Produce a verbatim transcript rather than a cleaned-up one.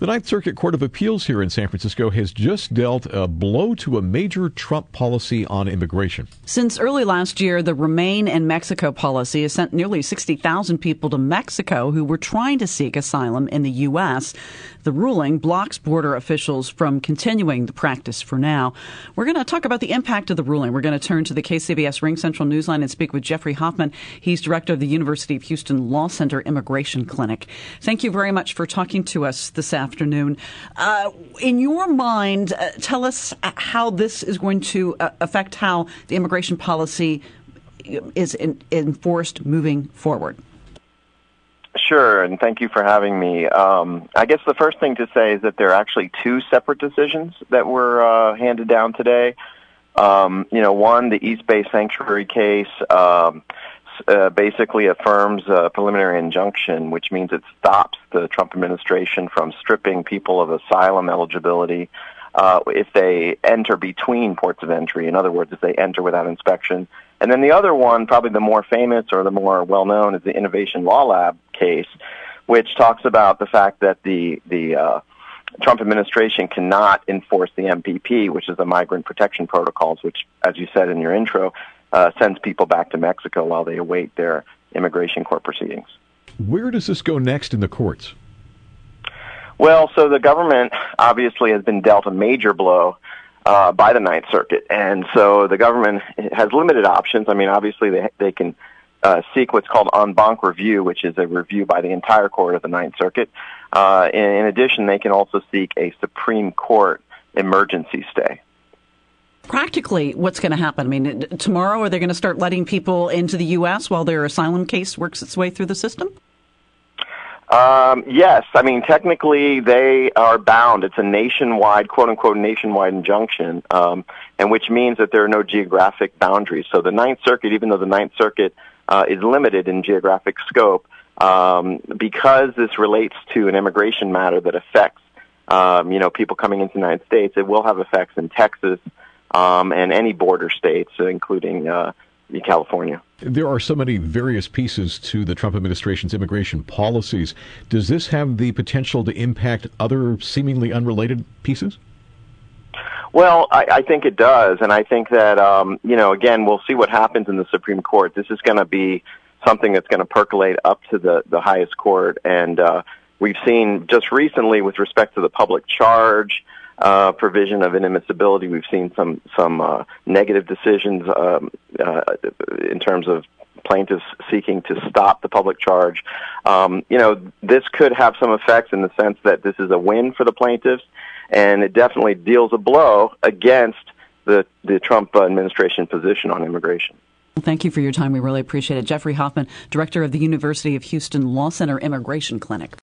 The Ninth Circuit Court of Appeals here in San Francisco has just dealt a blow to a major Trump policy on immigration. Since early last year, the Remain in Mexico policy has sent nearly sixty thousand people to Mexico who were trying to seek asylum in the U S. The ruling blocks border officials from continuing the practice for now. We're going to talk about the impact of the ruling. We're going to turn to the K C B S RingCentral Newsline and speak with Jeffrey Hoffman. He's director of the University of Houston Law Center Immigration Clinic. Thank you very much for talking to us this afternoon. Uh, in your mind, uh, tell us how this is going to uh, affect how the immigration policy is in, enforced moving forward. Sure, and thank you for having me. Um, I guess the first thing to say is that there are actually two separate decisions that were uh, handed down today. Um, you know, one, the East Bay Sanctuary case, um, uh, basically affirms a preliminary injunction, which means it stops the Trump administration from stripping people of asylum eligibility uh, if they enter between ports of entry. In other words, if they enter without inspection. And then the other one, probably the more famous or the more well-known, is the Innovation Law Lab case, which talks about the fact that the the uh, Trump administration cannot enforce the M P P, which is the Migrant Protection Protocols, which, as you said in your intro, uh, sends people back to Mexico while they await their immigration court proceedings. Where does this go next in the courts? Well, so the government obviously has been dealt a major blow uh, by the Ninth Circuit, and so the government has limited options. I mean, obviously they they can uh, seek what's called en banc review, which is a review by the entire court of the Ninth Circuit. Uh, in, in addition, they can also seek a Supreme Court emergency stay. Practically, what's going to happen? I mean, tomorrow, are they going to start letting people into the U S while their asylum case works its way through the system? Um, yes. I mean, technically, they are bound. It's a nationwide, quote-unquote, nationwide injunction, um, and which means that there are no geographic boundaries. So the Ninth Circuit, even though the Ninth Circuit uh, is limited in geographic scope, um, because this relates to an immigration matter that affects, um, you know, people coming into the United States, it will have effects in Texas um, and any border states, including uh, California. There are so many various pieces to the Trump administration's immigration policies. Does this have the potential to impact other seemingly unrelated pieces? Well, I, I think it does, and I think that, um, you know, again, we'll see what happens in the Supreme Court. This is going to be something that's going to percolate up to the, the highest court, and uh, we've seen just recently with respect to the public charge uh, provision of inadmissibility, we've seen some, some uh, negative decisions um, uh, in terms of plaintiffs seeking to stop the public charge. Um, you know, this could have some effects in the sense that this is a win for the plaintiffs, and it definitely deals a blow against the, the Trump administration position on immigration. Thank you for your time. We really appreciate it. Jeffrey Hoffman, director of the University of Houston Law Center Immigration Clinic.